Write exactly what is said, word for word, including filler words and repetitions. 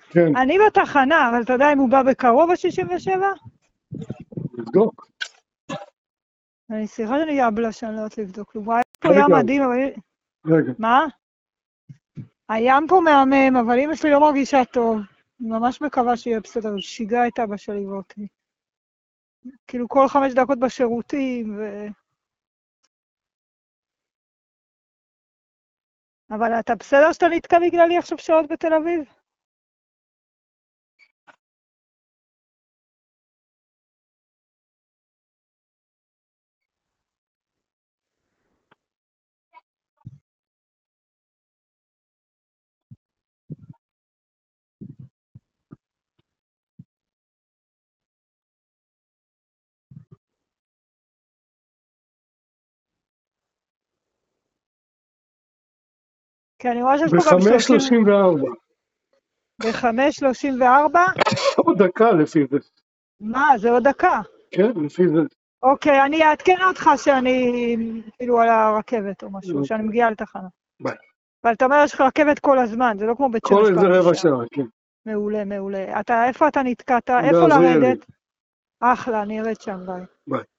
כן. אני בתחנה, אבל אתה יודע אם הוא בא בקרוב ב-שישים ושבע? לבדוק. אני סליחה שאני אבלה שאני לא יודעת לבדוק. וואי, פה רגע. ים מדהים, אבל... רגע. מה? הים פה מהמם, אבל אמא שלי לא מרגישה טוב. אני ממש מקווה שיהיה בסדר, שיגע את אבא שלי ואותי. כאילו כל חמש דקות בשירותים, ו... אבל אתה בסדר שאתה נתקע בגללי עכשיו שעות בתל אביב? כי אני רואה שיש פה גם ב-חמש שלושים וארבע. ב-חמש שלושים וארבע? עוד דקה לפי זה. מה, זה עוד דקה? כן, לפי זה. אוקיי, אני אעדכן אותך שאני כאילו על הרכבת או משהו, שאני מגיעה לתחנה. ביי. אבל אתה אומר, יש לך רכבת כל הזמן, זה לא כמו בית שמש. כל איזה רבע שעה, כן. מעולה, מעולה. אתה, איפה אתה נתקעת? איפה בעזריאלי. לרדת? אחלה, אני ארד שם, ביי. ביי.